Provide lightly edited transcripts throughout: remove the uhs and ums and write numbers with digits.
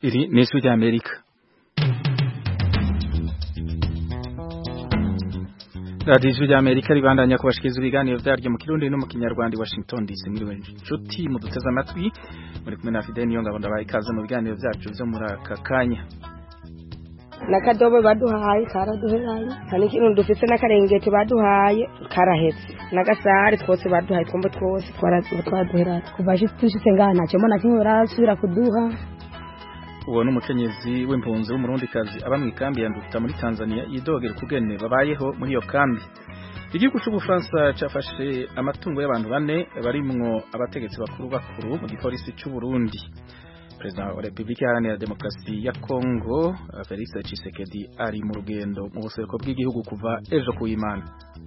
Iri ni ijwi ry'Amerika. Radio ijwi ry'Amerika ribandanya kubashikiriza ibiganiro vyaryo mu Kirundi no mu Kinyarwanda Washington DC. Mwiriwe nshuti muduteze amatwi muri kumwe na Fidel Niyonga ndabaye ikaze mu biganiro vyacu vyo muri aka kanya. Nakadobo baduhaye karaduhaye kandi kintu dufite n'akarengete baduhaye karahetse nagasare twose baduhaye twombo twose twaraduhera kubaje tushitse ngana ntacyo mbona kimwe barasubira kuduha. Uwo n'umukenyezi w'impunzi w'umurundikazi aba mu ikambi ya Nduta muri Tanzania yidogera kugene babayeho muri iyo kambi. Igihugu c'Ubufaransa cafashe amatungo y'abantu bane barimwo abategetsi bakuru mu gipolisi c'u Burundi. President wa Republika Iharanira Demokarasi ya Kongo Felix Tshisekedi ari mu rugendo mu buseruko bw'igihugu kuva ejo ku Imana.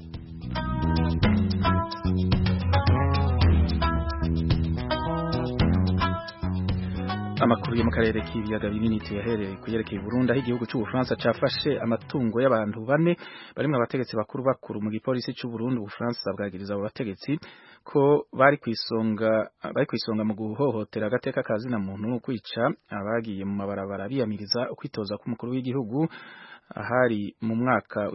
Amakuru yo mu karere k'ibiyaga binini tuyahereye kuyerekeye Burundi aho igihugu c'Ubufaransa cafashe amatungo y'abantu bane barimwo abategetsi bakuru mu gipolisi c'u Burundi. Ubufaransa bwagiriza abo bategetsi ko bari kwisonga mu guhohotera agateka kazina muntu kwica abagiye mu mabarabara biyamiriza ukwitoza k'umukuru w'igihugu ahari mu mwaka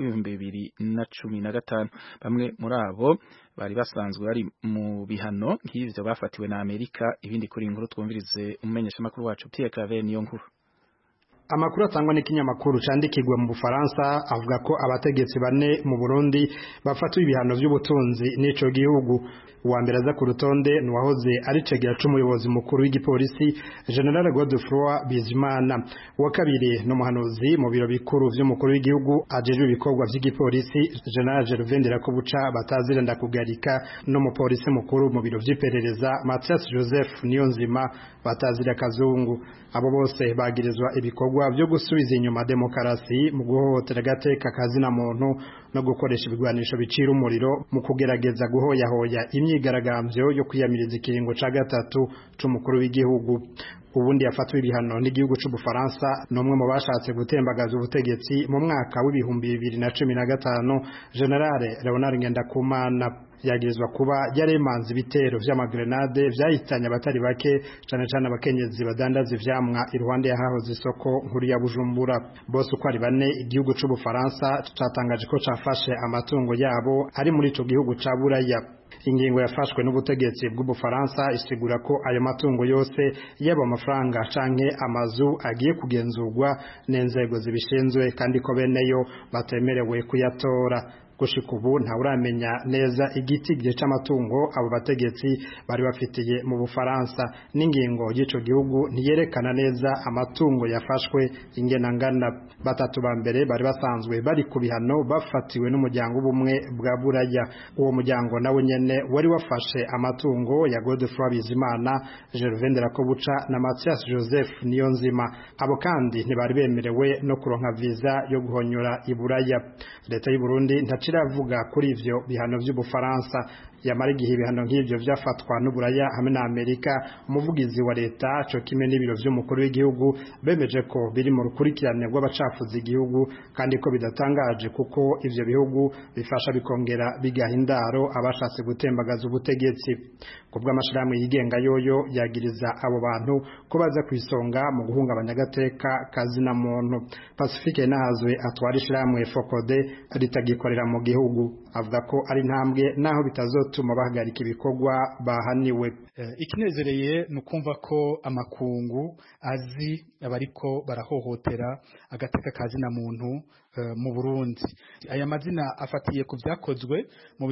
w'2015. Bamwe muri abo bari basanzwe bari mu bihano nk'ivyo bafatiwe na Amerika. Ibindi kuri inkuru twumvirize umumenyesha makuru wacu Pierre Claver niyo nkuru. Amakuru atangwa n'ikinyamakuru candikirwa mu Bufaransa avuga ko abategetsi bane mu Burundi bafatuwe ibihano by'ubutunzi n'ico gihugu. Uwa mbere aza ku rutonde n'uwahoze ari cegera c'umuyobozi mukuru w'igipolisi General Godefroid Bizimana. Uwa kabiri n'umuhanuzi mu biro bikuru vy'umukuru w'igihugu ajejwe ibikorwa vy'igipolisi General Gervais Ndirakobuca batazirenda kugarika n'umupolisi mukuru mu biro vy'iperereza Mathias Joseph Niyonzima batazira kazungu. Abo bose bagirizwa ibikorwa byo gusubiza inyuma demokarasi mu guhohotera agateka kazina muntu no gukoresha ibigwanisho bicira umuriro mu kugerageza guhoyahoya imyigaragambyo yo kwiyamiriza ikiringo ca gatatu c'umukuru w'igihugu. Ubundi yafatwa ibihano n'igihugu c'Ubufaransa n'umwe mu bashatse gutembagaza ubutegetsi mu mwaka w'2015 General Leonard Ngendakumana. Yagirizwa kuba yaremanze ibitero vy'amagrenade vyahitanye abatari bake cane cane abakenyezi badandaza ivyamwa iruhande yahahoze isoko nkuru ya Bujumbura. Bose uko ari bane igihugu c'Ubufaransa catangaje ko cafashe amatungo yabo ari muri ico gihugu ca Buraya. Ingingo yafashwe n'ubutegetsi bw'Ubufaransa isigura ko ayo matungo yose yaba amafaranga canke amazu agiye kugenzurwa n'inzego zibishinzwe kandi ko beneyo batemerewe kuyatora. Gushika ubu ntawuramenya neza igitigire c'amatungo abo bategetsi bari bafitiye mu Bufaransa. N'ingingo y'ico gihugu ntiyerekana neza amatungo yafashwe ingena ngana. Batatu ba mbere bari basanzwe bari ku bihano bafatiwe n'umuryango w'ubumwe bwa Buraya. Uwo muryango nawe nyene wari wafashe amatungo ya Godefroid Bizimana, Gervais Ndirakobuca na Mathias Joseph Niyonzima. Abo kandi ntibari bemerewe no kuronka visa yo guhonyora i Buraya. Leta y'u Burundi ntaciravuga kuri ivyo bihano vy'Ubufaransa. Yamara igihe ibihano nk'ivyo vyafatwa n'Uburaya hamwe na Amerika, umuvugizi wa leta co kimwe n'ibiro vy'umukuru w'igihugu bemeje ko biri mu rukurikirane rw'abacafuza igihugu kandi ko bidatangaje kuko ivyo bihugu bifasha bikongera bigahindaro abashatse gutembagaza ubutegetsi. Kubwo amashirahamwe yigenga yoyo yagiriza abo bantu ko baza kwisonga mu guhungabanya agateka kazina muntu. Pacifique Nahazwe atwara ishirahamwe Focode ritagikorera mu gihugu avuga ko ari ntambwe naho bitazotuma bahagarika ibikorwa bahaniwe. Ikinezereye nukumva ko amakungu azi abariko barahohotera agateka kazina muntu mu Burundi. Aya mazina afatiye ku vyakozwe mu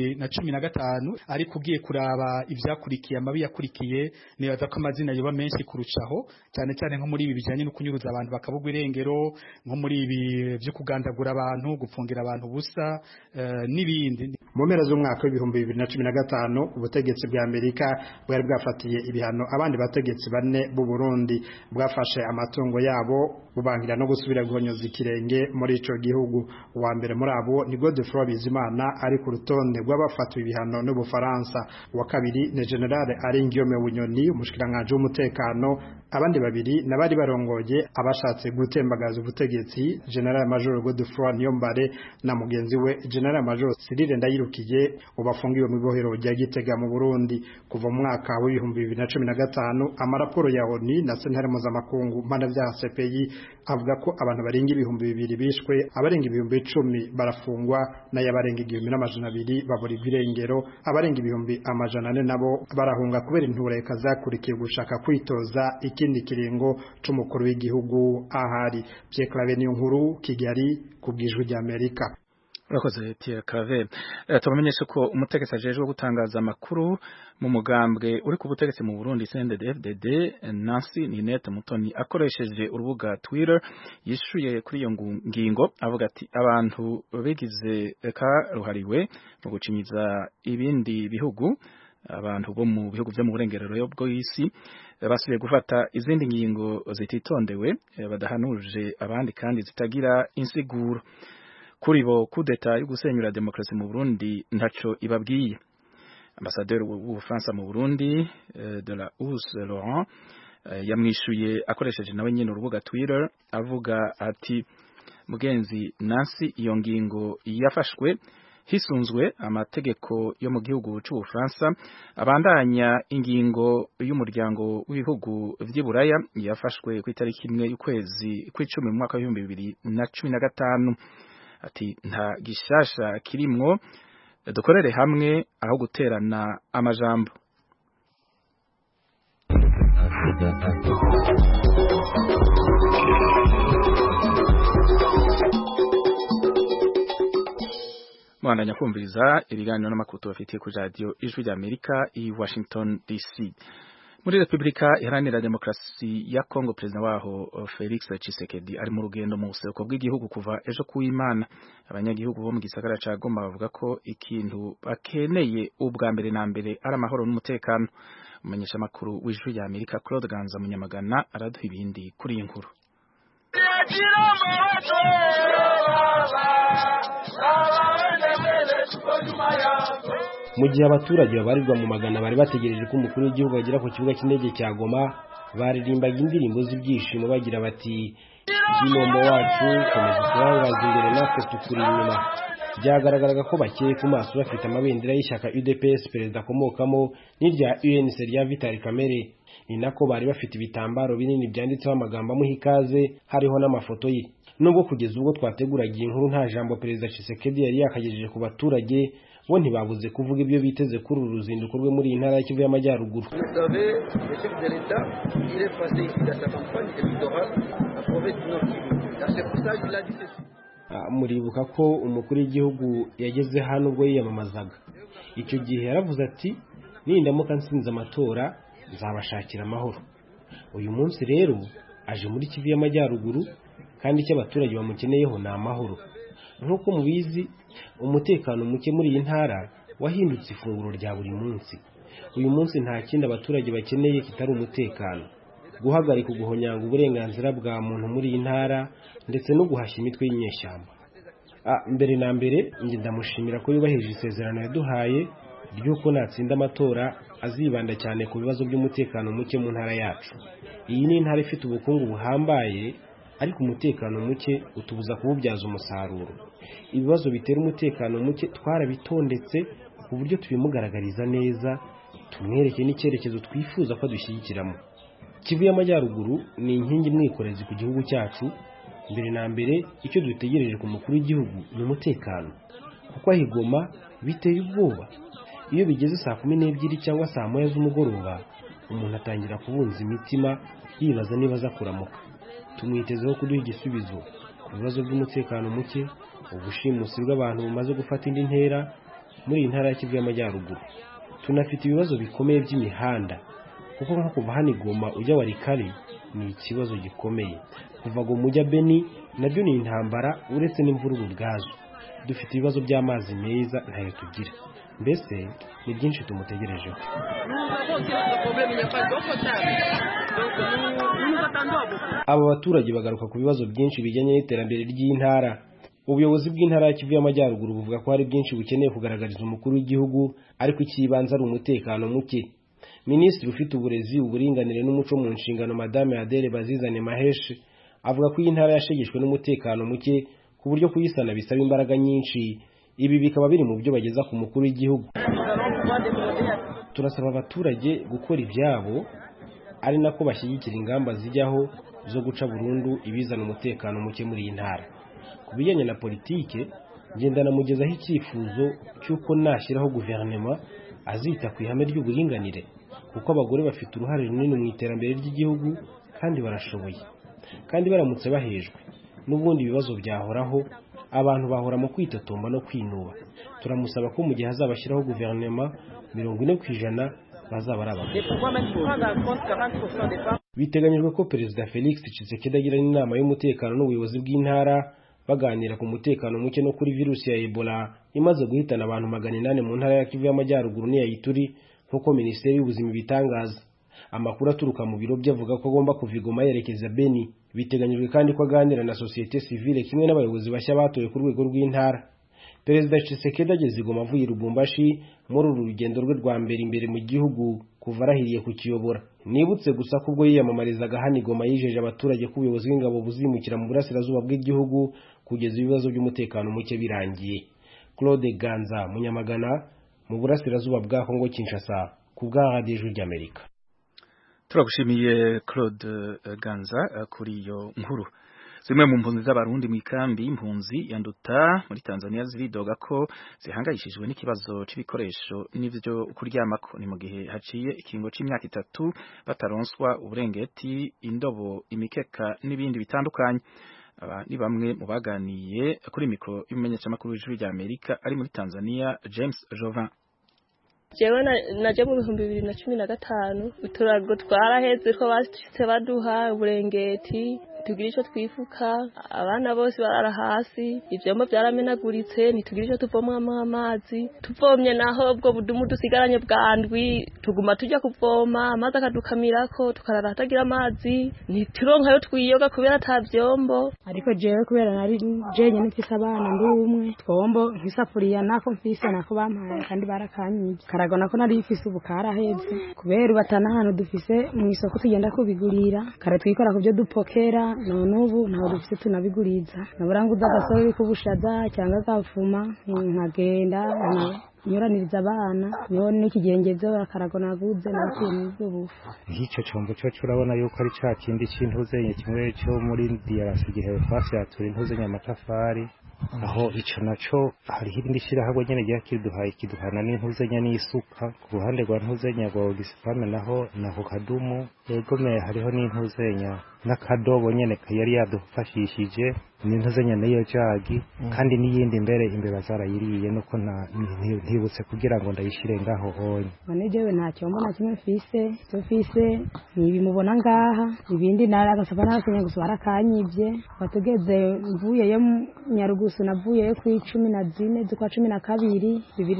2015 ari kugiye kuraba ivyakurikiye amabi yakurikiye nibaza ko amazina yoba menshi kurucaho cyane cyane nko muri ibi bijanye no kunyuruza abantu bakabugwa irengero, nko muri ibi byo kugandagura abantu, gupfungira abantu busa n'ibindi. Mu mpera z'umwaka w'2015 ubutegetsi bwa Amerika bwari bwafatiye ibihano abandi bategetsi bane b'u Burundi. Bwafashe amatungo yabo bubangira no gusubira guhonyoza ikirenge muri ico gihugu. Uwa mbere muri abo ni Godefroid Bizimana ari ku rutonde rw'abafatiwe ibihano n'Ubufaransa. Uwa kabiri ni General Aringiome Bunyoni umushikiranganje w'umutekano. Abandi babiri nabari barongoye abashatse gutembagaza ubutegetsi General Major Godefroid Niyombare na mugenzi we General Major Cyril Ndayiro yirukiye ubafungiwe mu ibohero rya Gitega mu Burundi kuva mu mwaka wa 2015. Amaraporo ya ONU na sentare mpuzamakungu mpanavyaha CPI avuga ko abantu barenga 2,000 bishwe, abarenga 10,000 barafungwa, n'ayabarenga 1,200 baburirwa irengero, abarenga 400 nabo barahunga kubera intureka zakurikiye gushaka kwitoza ikindi kiringo c'umukuru w'igihugu ahari. Pierre Claver Niyonkuru, Kigali, kubw'Ijwi ry'Amerika. Urakoze Pierre Claver. Tubamenyesha ko umutegetsi ajejwe gutangaza amakuru mu mugambwe uri ku butegetsi mu Burundi CNDD-FDD Nancy Ninette Mutoni akoresheje urubuga Twitter yishuye kuri iyo ngingo avuga ati abantu bigize karuhariwe mu gucinyiza ibindi bihugu, abantu bo mu bihugu byo mu burengerero bw'isi basubiye gufata izindi ngingo zititondewe badahanuje abandi kandi zitagira insiguro. Kuri bo kudeta yo gusenyura demokrasi mu Burundi ntaco ibabwiye. Ambassadeur w'Ubufaransa mu Burundi de la Housse Laurent yamwishuye akoresheje nawe nyene urubuga Twitter avuga ati mugenzi Nancy, iyo ngingo yafashwe hisunzwe amategeko yo mu gihugu c'Ubufaransa, abandanya ingingo y'umuryango w'ibihugu vy'Iburaya yafashwe ku itariki 1 y'ukwezi kw'icumi mu mwaka wa 2015. Ati nta gishasha kirimwo, dukorere hamwe aho guterana amajambo. Mwandanya kumviriza ibiganiro n'amakuru tubafitiye ku radio Ijwi ry'Amerika i Washington DC. Muri Republika Iharanira Demokarasi ya Kongo, perezida waho Felix Tshisekedi ari mu rugendo mu buseruko bw'igihugu kuva ejo kuw'Imana. Abanyagihugu bo mu gisagara ca Goma bavuga ko ikintu bakeneye ubwa mbere na mbere ari amahoro n'umutekano. Umumenyesha makuru w'Ijwi ry'Amerika Claude Ganza Munyamagana araduha ibindi kuri iyi nkuru. Mu gihe abaturage babarirwa mu magana bari bategereje ko umukuru w'igihugu agera ku kibuga cy'indege cya Goma, baririmbaga indirimbo z'ibyishimo bagira bati Kinombo wacu komeza kurangaza imbere natwe tukuri inyuma. Byagaragaraga ko bakeye ku maso bafite amabendera y'ishyaka UDPS perezida akomokamo n'irya UNC rya Vital Kamerhe. Ni nako bari bafite ibitambaro binini byanditseho amagambo amuha ikaze, hariho n'amafoto ye. Nubwo kugeza ubwo twateguraga inkuru nta jambo perezida Tshisekedi yari yakagejeje ku baturage, bo ntibabuze kuvuga ibyo biteze kuri uru ruzinduko rwe muri intara ya Kivu y'Amajyaruguru. Muribuka ko umukuru w'igihugu yageze hano ubwo yiyamamazaga. Icyo gihe yaravuze ati nindamuka nsinze amatora nzabashakira amahoro. Uyu munsi rero aje muri Kivu y'Amajyaruguru kandi icyo abaturage bamukeneyeho ni amahoro. Nk'uko mubizi, umutekano muke muri iyi ntara wahindutse ifunguro rya buri munsi. Uyu munsi nta kindi abaturage bakeneye kitari umutekano, guhagarika guhonyanga uburenganzira bwa muntu muri iyi ntara ndetse no guhashya imitwe y'inyeshyamba. Mbere na mbere nge ndamushimira ko yubahirije isezerano yaduhaye ry'uko natsinda amatora azibanda cyane ku bibazo by'umutekano muke mu ntara yacu. Iyi ni intara ifite ubukungu buhambaye, ariko umutekano muke utubuza kububyaza umusaruro. Ibibazo bitera umutekano muke twarabitondetse ku buryo tubimugaragariza neza, tumwereke n'icyerekezo twifuza ko dushyigikiramo. Kivu y'Amajyaruguru ni inkingi mwikorezi ku gihugu cyacu. Mbere na mbere icyo dutegereje ku mukuru w'igihugu ni umutekano, kuko aho i Goma biteye ubwoba. Iyo bigeze saa 12 cyangwa saa 1 z'umugoroba, umuntu atangira kubunza imitima yibaza niba aza kuramuka. Tumwitezeho kuduha igisubizo ku bibazo by'umutekano muke, ubushimusi bw'abantu bumaze gufata indi ntera muri iyi ntara ya Kivu y'Amajyaruguru. Tunafite ibibazo bikomeye by'imihanda, kuko nko kuva hano i Goma ujya Walikale ni ikibazo gikomeye. Kuva Goma ujya Beni nabyo ni intambara, uretse n'imvururu ubwazo. Dufite ibibazo by'amazi meza ntayo tugira. Mbese ni byinshi tumutegerejeho. Aba baturage bagaruka ku bibazo byinshi bijyanye n'iterambere ry'intara. Ubuyobozi bw'intara ya Kivu y'Amajyaruguru buvuga ko hari byinshi bukeneye kugaragariza umukuru w'igihugu, ariko ikibanza ari umutekano muke. Minisitiri ufite uburezi, uburinganire n'umuco mu nshingano Madame Adele Bazizane Mahesh avuga ko iyi ntara yashegeshwe n'umutekano muke ku buryo kuyisana bisaba imbaraga nyinshi, ibi bikaba biri mu byo bageza ku mukuru w'igihugu. Turasaba abaturage gukora ibyabo ari nako bashyigikira ingamba zijyaho zo guca burundu ibizana umutekano muke muri iyi ntara. Ku bijyanye na politike, ngenda namugezaho icyifuzo cy'uko nashyiraho guverinoma azita ku ihame ry'uburinganire, kuko abagore bafite uruhare runini mu iterambere ry'igihugu kandi barashoboye. Kandi baramutse bahejwe n'ubundi ibibazo byahoraho, abantu bahora mu kwitotomba no kwinuba. Turamusaba ko mu gihe azabashyiraho guverinoma 40% bazaba ari abagore. Biteganyijwe ko Perezida Felix Tshisekedi agirana inama y'umutekano n'ubuyobozi bw'intara baganira ku mutekano muke no kuri virusi ya Ebola imaze guhitana abantu 800 mu ntara ya Kivu y'Amajyaruguru n'iya Ituri, nk'uko Minisiteri y'Ubuzima ibitangaza. Amakuru aturuka mu biro byavuga ko agomba kuva i Goma yerekeza Beni. Biteganyijwe kandi ko aganira na societe civile kimwe n'abayobozi bashya batoye ku rwego rw'intara. Perezida Tshisekedi ageze i Goma avuye i Lubumbashi muri uru rugendo rwe rwa mbere imbere mu gihugu kuva arahiriye kukiyobora. Nibutse gusa ko ubwo yiyamamarizaga hano i Goma yijeje abaturage ko ubuyobozi bw'ingabo buzimukira mu burasirazuba bw'igihugu kugeza ibibazo by'umutekano muke birangiye. Claude Ganza, Munyamagana, mu burasirazuba bwa Kongo Kinshasa, ku bwa Radio Ijwi ry'Amerika. Turagushimiye Claude Ganza kuri iyo nkuru. Zimwe mu mpunzi z'abarundi mu ikambi impunzi ya Nduta muri Tanzania ziridoga ko zihangayishijwe n'ikibazo c'ibikoresho n'ivyo kuryamako, ni mu gihe haciye ikingo c'imyaka 3 bataronswa uburengeti, indobo, imikeka n'ibindi bitandukanye. Aba ni bamwe mu baganiye kuri mikro y'umumenyeshamakuru w'Ijwi ry'Amerika ari muri Tanzania, James Jovin. Jewe naje mu 2015 uturago twaraheze ko bashitse baduha uburengeti tugira ico twifuka, abana bose barara hasi, ivyombo byaramenaguritse, ntitugira ico tuvomamo amazi, tuvomye naho ubwo budumu dusigaranye bwandwi tuguma tujya kuvoma, amazi akadukamirako tukarara hatagira amazi, ntituronkayo twiyoga kubera ata vyombo. Ariko jewe kubera nari jenye n'ifise abana ndi umwe, twombo nk'isafuriya nako mfise nako bampaye kandi barakanyije, karago nako nari ifise ubukaraheze kubera batana hano dufise mu isoko tugenda kubigurira, kare twikora kuvyo dupokera none ubu ntaho dufite tunabiguriza, naburanguza agasore kubushaza cyangwa gafuma nkagenda nyoraniriza abana niho n'ikigengezo akarago naguze nakintu ubufu. Icyo cyombo cyo urabona yuko ari cya kindi cy'intuzenye kimwe cyo muri DRC gihe twasyatura intuzenye amatafari, aho icyo naco hariho ibindi shyirahamwe nyene rya kiduhana n'intuzenye n'isuka ku ruhande rwa ntuzenya rwa Ogisipame naho kadumu yegome hariho n'intuzenya n'akadobo nyene yari yadufashishije n'intuzenya nayo jagi kandi n'iyindi imbere zarayiriye nuko ntibutse kugira ngo ndayishire ngaho onye. None jewe nta cyombo na kimwe mfise nibimubona ngaha, ibindi naragasaba n'abakenye gusa barakanyivye, batugeze mvuye yo Nyarugusu navuye ku 14 z'ukwa 12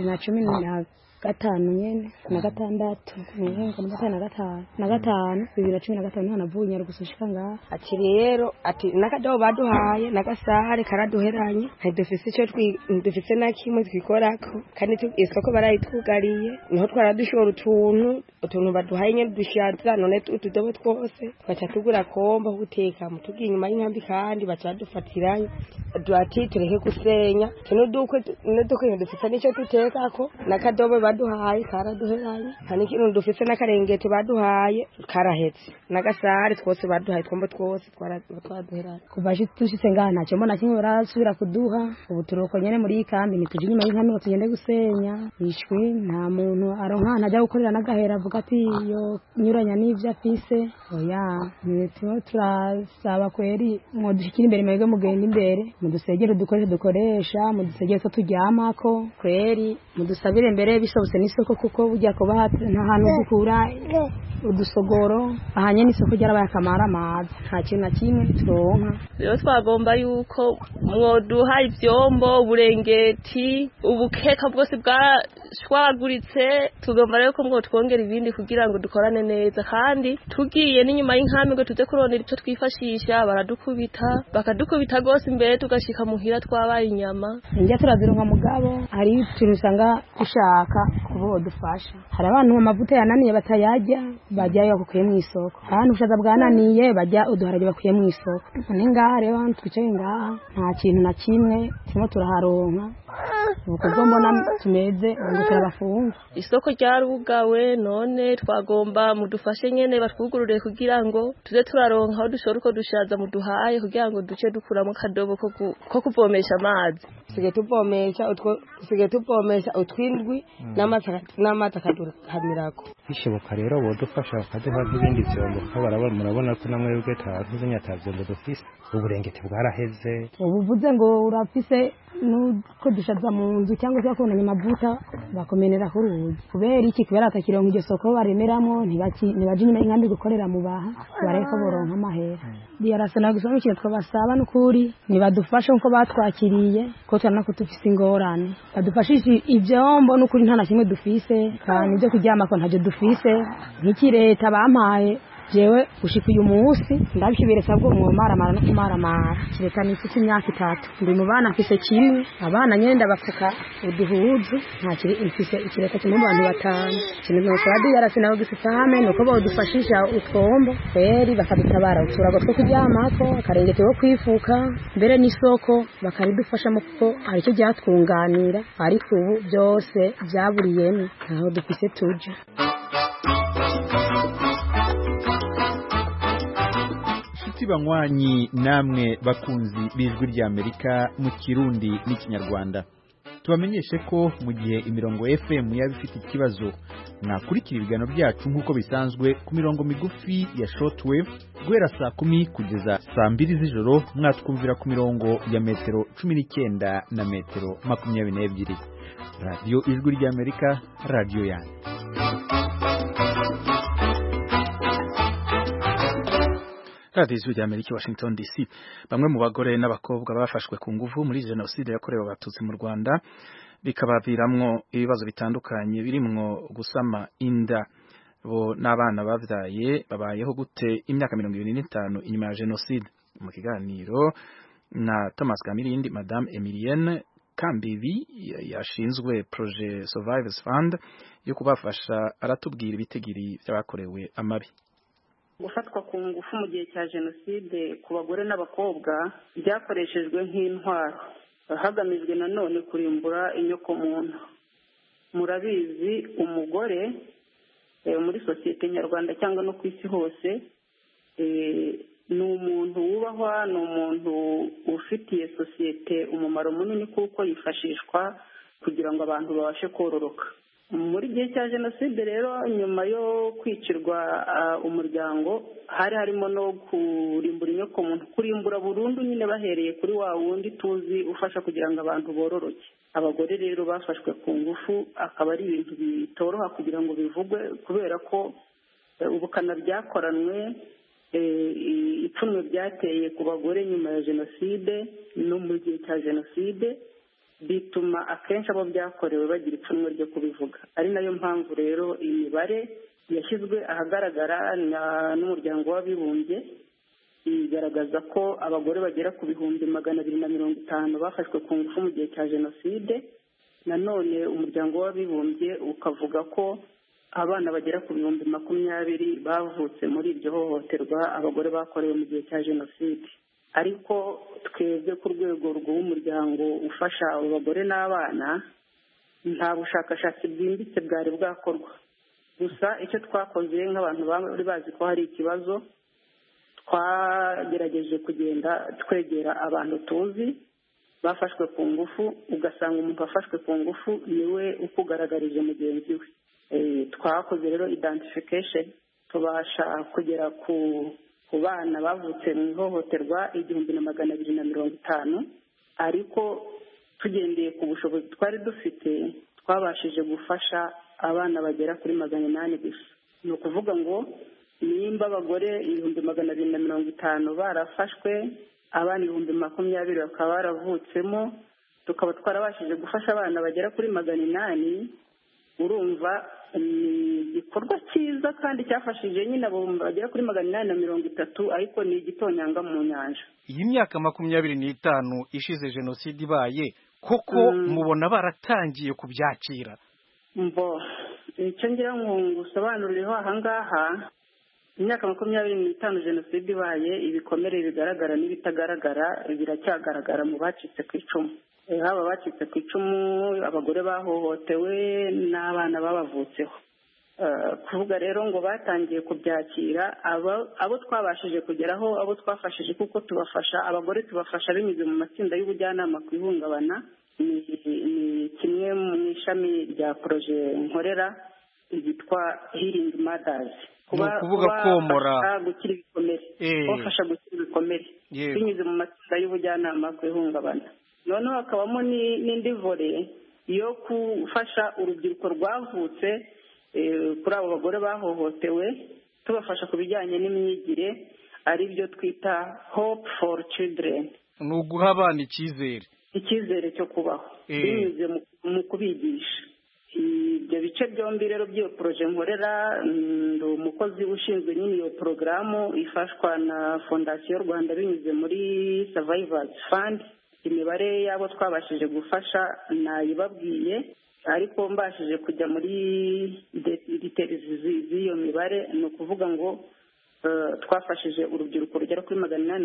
2015 nyene na gatandatu nihenga mu na gatanu 2015 niho navuye Nyarugusu shika ngaha. Ati rero ati nakadobo baduhaye nagasahare karaduheranye, dufise ico dufise na kimwe twikorako kandi isoko barayitwugariye, niho twaradushora utuntu baduhaye nyene dushaza, none utudobo twose baca tugura komba guteka mutugiye inyuma y'inkambi kandi baca dufatirayo duati tureke gusenya kino dukwe dufise nico tutekako nakadobo baduhaye karaduheranye, kandi kino dufise n'akarengete baduhaye karahetse, nagasahare twose baduhaye twombo twose twaraduheranye. Kuva tushitse ngaha ntacyo mbona kimwe barasubira kuduha, ubu turoko nyene muri ikambi nituje inyuma y'inkambi ngo tugende gusenya, ishwi nta muntu aronka ntajya gukorera n'agahera avuga ati yo nyuranya n'ivyo afise. Oya nitimo turasaba kweri mwodushikira imbere mwege mugenda imbere mudusegere dukoresha mudusegere ko turyamako, kweri mudusabire imbere bisobose n'isoko kuko burya ko nta hantu dukura udusogoro ahanye n'isoko ryarabaye akamara amazi nta kintu na kimwe turonka. Rero twagomba yuko mwoduha ivyombo, uburengeti, ubukeka bwose bwashwaguritse, tugomba rero ko mwotwongera ibindi kugira ngo dukorane neza, kandi tugiye n'inyuma y'inkambi ngo tuze kurondera ico twifashisha bakadukubita gose imbere tugashika muhira twabaye inyama. Njya turazironka mugabo hari ikintu usanga ushaka kubo dufasha, hari abantu amavuta yananiye batayajya bajyayo bakuye mu isoko, kandi ubushaza bwananiye bajya uduharage bakuye mu isoko. None ngaha rero twicaye ngaha nta kintu na kimwe turimo turaharonka, nuko mbona tumeze ngo turabafunga. Isoko ryarugawe none twagomba mudufashe nyene batwugurure kugira ngo tuze turaronka aho dushora uko dushaza muduhaye kugira ngo duce dukuramo kadobo ko kuvomesha amazi. Sige tuvomesha utwindwi n'amata kadukamirako. Bishoboka rero bodufasha bakaduha n'ibindi vyombo ko murabona ko namwe ubwe tuzenya atavyombo dufise uburengeti bwaraheze. Ubuvuze ngo urafise nuko dushaza mu nzu cyangwa se bakubonanye amavuta bakomenera ku ruzi kubera iki kubera atakironka iryo soko baremeramo ntibaje nyuma inkambi gukorera mu baha bareka boronka amahera biyarasana gusomikira twabasaba n'ukuri nibadufashe nko batwakiriye ko cyana ko tufise ingorane badufashije ivyombo n'ukuri nta na kimwe dufise kandi byo kuryama ko ntaje dufise nk'iki leta bampaye jewe ushika uyu munsi ndabishibiresa bwo mu maramara no kumaramara kireka n'iki imyaka 3 ndi mu bana mfise kimwe abana nyenda bafuka uduhuzu nta kiri mfise ikireka kimwe mu bantu batanu kintu no kwadi yarasina no gisitame nuko bodufashisha utwombo kweri bakadutabara uturago two kuryamako akarengete wo kwifuka mbere n'isoko bakaridufasha mu kuko ari cyo byatwunganira ariko ubu byose byaburiyemo aho dufise tuje. Banywanyi namwe bakunzi bijwi rya Amerika mu Kirundi n'ikinyarwanda tubamenyeshe ko mu gihe imirongo FM yabifite ikibazo mwakurikira ibiganiro byacu nk'uko bisanzwe ku mirongo migufi ya shortwave guhera saa 10 kugeza saa 2 z'ijoro mwatwumvira ku mirongo ya metero 19 na metero 22. Radio Ijwi rya Amerika, radio yanyu. Radio Ijwi rya Amerika, Washington DC. Bamwe mu bagore n'abakobwa bafashwe ku nguvu muri jenoside yakorewe abatutsi mu Rwanda bikabaviramwo ibibazo bitandukanye birimwo gusama inda bo n'abana bavyaye babayeho gute imyaka 25 inyuma ya jenoside. Mu kiganiro na Thomas Kamirindi, Madame Emilienne Kambibi yashinzwe Projet Survivors Fund yo kubafasha aratubwira ibitegiri by'abakorewe amabi. Gufatwa ku ngufu mu gihe cya jenoside ku bagore n'abakobwa byakoreshejwe nk'intwaro hagamijwe nanone kurimbura inyokomuntu. Murabizi umugore muri sosiyete nyarwanda cyangwa no ku isi hose ni umuntu wubahwa, ni umuntu ufitiye sosiyete umumaro munini kuko yifashishwa kugira ngo abantu babashe kororoka. Muri gihe cya jenoside rero nyuma yo kwicirwa umuryango hari harimo no kurimbura inyokomuntu, kurimbura burundu nyine bahereye kuri wa wundi tuzi ufasha kugira ngo abantu bororoke. Abagore rero bafashwe ku ngufu akaba ari ibintu bitoroha kugira ngo bivugwe kubera ko ubukana byakoranwe ipfunwe byateye ku bagore nyuma ya jenoside no mu gihe cya jenoside bituma akenshi abo byakorewe bagira ipfunwe ryo kubivuga. Ari nayo mpamvu rero imibare yashyizwe ahagaragara n'umuryango w'abibumbye igaragaza ko abagore bagera ku 250 bafashwe ku ngufu mu gihe cya jenoside. Nanone umuryango w'abibumbye ukavuga ko abana bagera ku 20,000 bavutse muri iryo hohoterwa abagore bakorewe mu gihe cya jenoside. Ariko twebwe ku rwego rw'umuryango ufasha abagore n'abana nta bushakashatsi bwimbitse bwari bwakorwa. Gusa icyo twakoze nk'abantu bari bazi ko hari ikibazo, twagerageje kugenda twegera abantu tuzi bafashwe ku ngufu, ugasanga umuntu wafashwe ku ngufu niwe ukugaragarije mugenzi we. Twakoze rero identification, tubasha kugera ku bana bavutse mu ihohoterwa 1250, ariko tugendeye ku bushobozi twari dufite twabashije gufasha abana bagera kuri 800 gusa. Ni ukuvuga ngo nimba abagore 250 barafashwe, abana 20,000 bakaba baravutsemo, tukaba twarabashije gufasha abana bagera kuri 800. Urumva ni igikorwa cyiza kandi cyafashije nyine abo bagera kuri 830, ariko ni igitonyanga mu nyanja. Iyi myaka 25 ishize jenoside ibaye, koko mubona baratangiye kubyakira? Mbo icyo ngira ngo ngusobanurireho ahangaha, imyaka 25 jenoside ibaye, ibikomere bigaragara n'ibitagaragara biracyagaragara mu bacitse ku icumu. haba abacitse ku icumu, abagore bahohotewe n'abana babavutseho. Kuvuga rero ngo batangiye kubyakira abo twabashije kugeraho, abo twafashije kuko tubafasha abagore, tubafasha binyuze mu matsinda y'ubujyanama ku ihungabana. Ni kimwe mu ishami rya poroje nkorera ryitwa Healing Mothers, kuvuga komora gukira ibikomere, kubafasha gukira ibikomere binyuze mu matsinda y'ubujyanama ku ihungabana. Noneho hakabamo n'indi vore yo gufasha urubyiruko rwavutse kuri abo bagore bahohotewe, tubafasha ku bijyanye n'imyigire, ari byo twita Hope for Children. Ni uguha abana icyizere cyo kubaho binyuze mu kubigisha. Ibyo bice byombi rero by'iyo poroje nkorera, ndi umukozi ushinzwe nyine iyo porogaramu ifashwa na Fondasiyo Rwanda binyuze muri Survivors Fund. Imibare y'abo twabashije gufasha nayibabwiye, ariko mbashije kujya muri details z'iyo mibare, ni ukuvuga ngo twafashije urubyiruko rugera kuri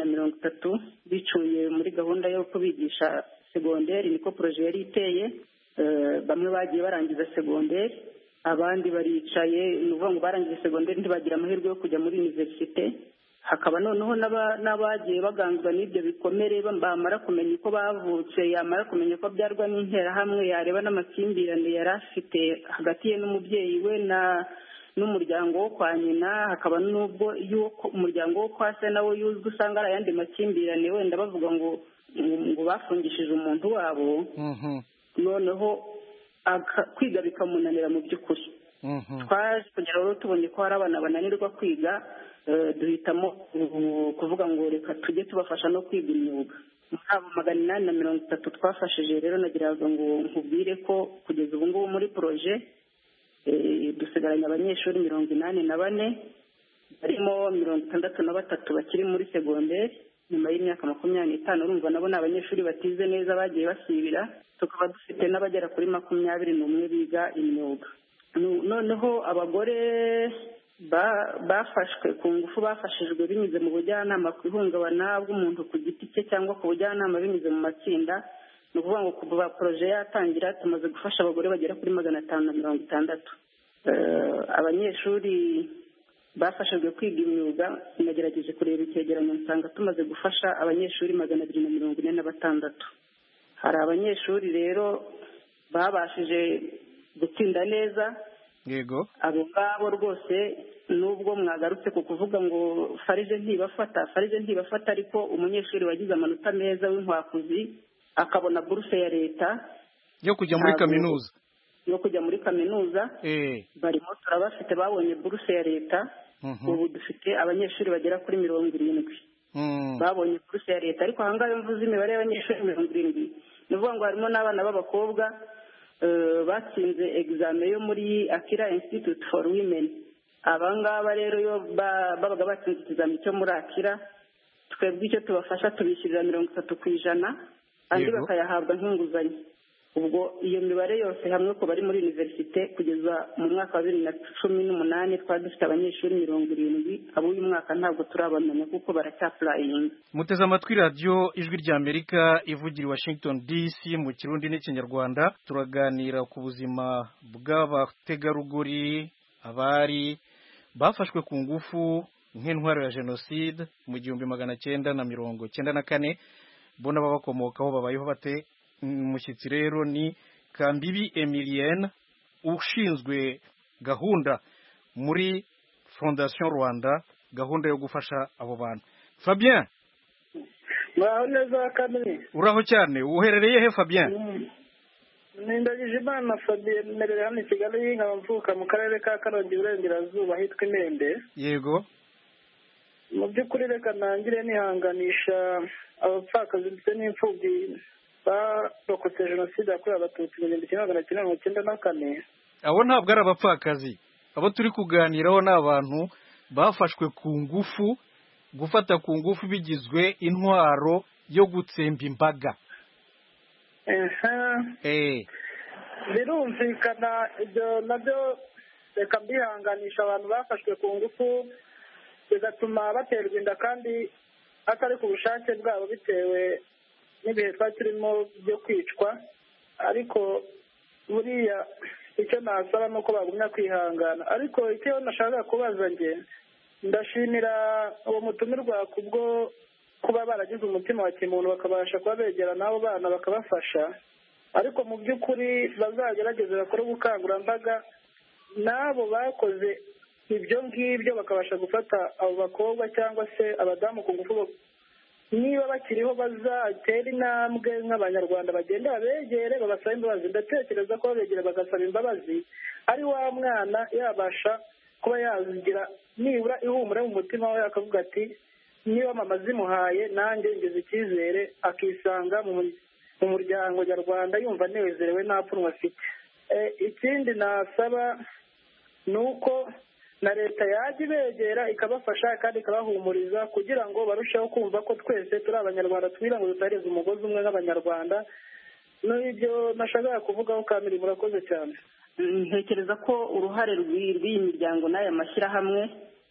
830 bicuye muri gahunda yo kubigisha segonderi, niko poroje yari iteye. Bamwe bagiye barangiza segonderi, abandi baricaye, ni ukuvuga ngo barangije segonderi ntibagira amahirwe yo kujya muri universite. Hakaba noneho n'abagiye baganzwa n'ibyo bikomere, bamara kumenya uko bavutse, yamara kumenya ko abyarwa n'interahamwe, yareba n'amakimbirane yari afite hagati ye n'umubyeyi we n'umuryango wo kwa nyina. Hakaba n'ubwo umuryango wo kwa se nawo yuzwe, usanga ari ayandi makimbirane, wenda bavuga ngo bafungishije umuntu wabo. Noneho kwiga bikamunanira mu by'ukuri. Twaje kugera rero tubonye ko hari abana bananirwa kwiga, duhitamo kuvuga ngo reka tujye tubafasha no kwiga imyuga. Muri abo 830 twafashije rero, nagiraga ngo nkubwire ko kugeza ubu ngubu muri poroje dusigaranye abanyeshuri 84, barimo 63 bakiri muri segonderi nyuma y'imyaka 25. Urumva nabo ni abanyeshuri batize neza, bagiye basibira. Tukaba dufite n'abagera kuri 21 biga imyuga. Noneho abagore bafashwe ku ngufu bafashijwe binyuze mu bujyanama ku ihungabana bw'umuntu ku giti cye cyangwa ku bujyanama binyuze mu matsinda. Ni ukuvuga ngo kuva poroje yatangira tumaze gufasha abagore bagera kuri 560. Abanyeshuri bafashijwe kwiga imyuga, nagerageje kureba icyegeranyo nsanga tumaze gufasha abanyeshuri 246. Hari abanyeshuri rero babashije gutsinda neza. Yego, abo ngabo rwose nubwo mwagarutse ku kuvuga ngo farije ntibafata, ariko umunyeshuri wagize amanota meza w'inkwakuzi akabona buruse ya leta yo kujya muri kaminuza, barimo turabafite babonye buruse ya leta. Ubu dufite abanyeshuri bagera kuri 70 babonye buruse ya leta. Ariko ahangaha mvuze imibare y'abanyeshuri 70, ni ukuvuga ngo harimo n'abana b'abakobwa batsinze examen yo muri Akira Institute for Women. Abangaba rero yo babaga batsinze ikizamini cyo muri Akira, twebwe icyo tubafasha tubishyirira 30%, andi bakayahabwa nk'inguzanyo. Ubwo iyo mibare yose hamwe ko bari muri universite kugeza mu mwaka wa 2018 twari dufite abanyeshuri 70. Abo uyu mwaka ntabwo turabamenya kuko baracyapurayinga. Muteze amatwi radiyo Ijwi ry'Amerika ivugira i Washington DC mu Kirundi n'Ikinyarwanda. Turaganira ku buzima bw'abategarugori, abari bafashwe ku ngufu nk'intwaro ya jenoside mu 1994, bona babakomokaho babayeho bate. Umushyitsi rero ni Kambibi Emilienne, ushinzwe gahunda muri Fondation Rwanda, gahunda yo gufasha abo bantu. Fabien, muraho neza Kamini? Uraho cyane. Uherereye he Fabien? Ndagijimana Fabien, nerera hano i Kigali, nkaba mvuka mu karere ka Karongi Burengerazuba hitwa Imende. Yego. Mu by'ukuri reka ntangire nihanganisha abapfakazi ndetse n'imfubyi barokotse jenoside yakorewe abatutsi mu 1994. Abo ntabwo ari abapfakazi, abo turi kuganiraho ni abantu bafashwe ku ngufu, gufata ku ngufu bigizwe intwaro yo gutsemba imbaga. Birumvikana ibyo nabyo, reka mbihanganisha abantu bafashwe ku ngufu bigatuma baterwa inda kandi atari ku bushake bwabo, bitewe n'ibihe twari turimo byo kwicwa, ariko buriya icyo nasaba ni uko bagumya kwihangana. Ariko icyo nashaka kubaza njye, ndashimira uwo mutumirwa kubwo kuba baragize umutima wa kimuntu bakabasha kuba begera n'abo bana bakabafasha, ariko mu by'ukuri bazagerageze bakore ubukangurambaga n'abo bakoze ibyo ngibyo bakabasha gufata abo bakobwa cyangwa se abadamu ku ngufu, niba bakiriho bazatera intambwe nk'abanyarwanda bagenda babegere babasaba imbabazi. Ndatekereza ko babegere bagasaba imbabazi ari wa mwana yabasha kuba yazigira nibura ihumure mu mutima we, akavuga ati niba mama zimuhaye nanjye ngeze icyizere, akisanga mu muryango nyarwanda yumva anezerewe nta pfunwe afite. Ikindi nasaba ni uko na leta yajya ibegera ikabafasha kandi ikabahumuriza kugira ngo barusheho kumva ko twese turi abanyarwanda, twira ngo dutareze umugozi umwe nk'abanyarwanda. N'ibyo nashakaga kuvugaho Kamili, murakoze cyane. Ntekereza ko uruhare rw'iyi miryango n'aya mashyirahamwe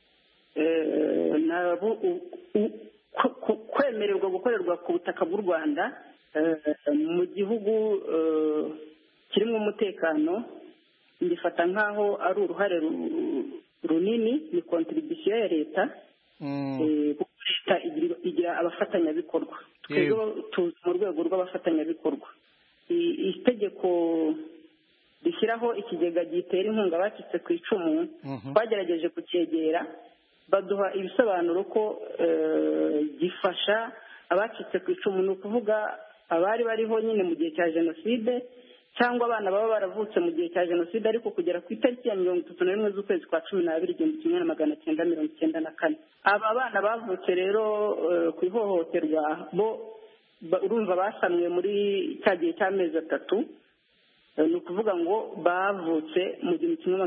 kwemererwa gukorerwa ku butaka bw'u Rwanda mu gihugu kirimo umutekano, mbifata nk'aho ari uruhare runini, ni kontribisiyo ya leta. Leta igira abafatanyabikorwa, twebwe tuzi mu rwego rw'abafatanyabikorwa. Itegeko rishyiraho ikigega gitera inkunga abacitse ku icumu, twagerageje kucyegera baduha ibisobanuro ko gifasha abacitse ku icumu, ni ukuvuga abari bariho nyine mu gihe cya jenoside cyangwa abana baba baravutse mu gihe cya jenoside ariko kugera ku itariki ya 31 z'ukwezi kwa 12 1994. Aba bana bavutse rero ku ihohoterwa bo urumva basamwe muri cya gihe cy'amezi 3, ni ukuvuga ngo bavutse mu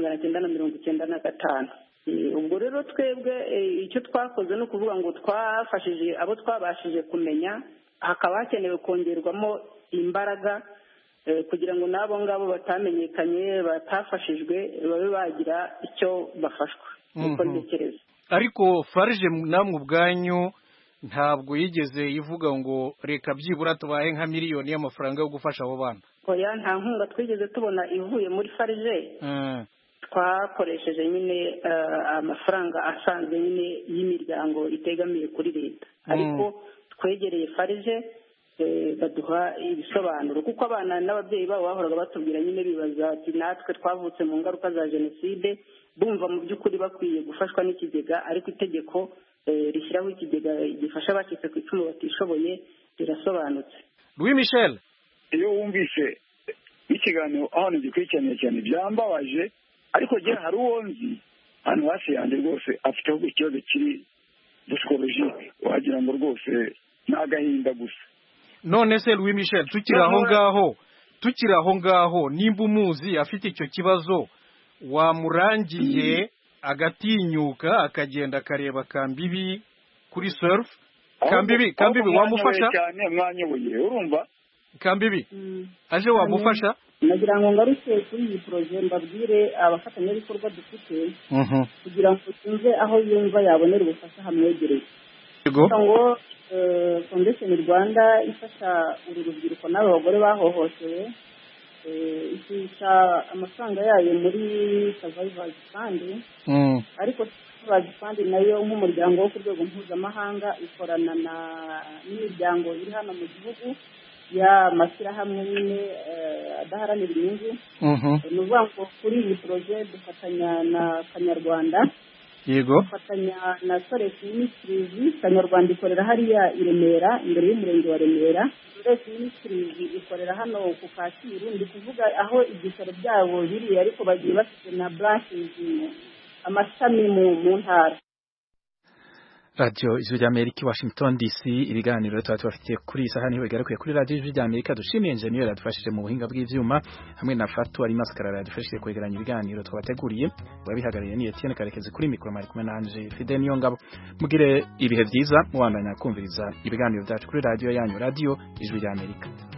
1995. Ubwo rero twebwe icyo twakoze ni ukuvuga ngo twafashije abo twabashije kumenya, hakaba hakenewe kongerwamo imbaraga kugira ngo n'abo ngabo batamenyekanye batafashijwe babe bagira icyo bafashwa. Niko ntekereza. Ariko Farge namwe ubwanyu ntabwo yigeze ivuga ngo reka byibura tubahe nka miliyoni y'amafaranga yo gufasha abo bana? Oya, nta nkunga twigeze tubona ivuye muri Farge. Twakoresheje nyine amafaranga asanzwe nyine y'imiryango itegamiye kuri leta, ariko twegereye Farge baduha ibisobanuro, kuko abana n'ababyeyi babo bahoraga batubwira nyine bibaza ati natwe twavutse mu ngaruka za jenoside, bumva mu by'ukuri bakwiye gufashwa n'ikigega, ariko itegeko rishyiraho ikigega gifasha abacitse ku icumu batishoboye rirasobanutse. Louis Michel, iyo wumvise ikiganiro aho gikurikiranye cyane byambabaje, ariko je hari uwo nzi hano hafi yanjye rwose afite ikibazo kiri psychologique, wagira ngo rwose n'agahinda gusa. None se Louis Michel, tukiri aho ngaho nimba umuzi afite icyo kibazo, wamurangiye agatinyuka akagenda akareba Kambibi kuri surf? Kambibi wamufasha cyane, mwanyoboye urumva Kambibi aje wamufasha? Nagira ngo ngaruke kuri iyi projet mbabwire abafatanyabikorwa dufite kugira ngo tunze aho yumva yabonera ubufasha hamwegereye. Ngo Foundation Rwanda ifasha uru rubyiruko n'aba bagore bahohotewe, ifasha amafaranga yayo muri Survivors Fund, ariko Survivors Fund nayo nk'umuryango wo ku rwego mpuzamahanga ikorana n'imiryango iri hano mu gihugu y'amashyirahamwe nyine adaharanira inyungu. Ni ukuvuga ngo kuri iyi projet dufatanya na Kanyarwanda, dufatanya na Sores Ministries. Kanyarwanda ikorera hariya i Remera, imbere y'umurenge wa Remera. Sores Ministries ikorera hano ku Kacyiru, ndi kuvuga aho ibyicaro byabo biri, ariko bagiye bafite na branches amashami mu ntara. Radio Ijwi ry'Amerika Washington DC, ibiganiro tubafitiye kuri isaha niho bigarukiye kuri Radio Ijwi ry'Amerika. Dushimiye engineer yadufashije mu buhinga bw'ivyuma, hamwe na Fatu ari Maskarara yadufashije kwegeranya ibiganiro twabateguriye. Wabihagarariye ni Etienne Karekezi kuri mikro mari kumwe nanje Fide Niyongabo. Mugire ibihe byiza mubandanya kumviriza ibiganiro byacu kuri radio yanyu, Radio Ijwi ry'Amerika.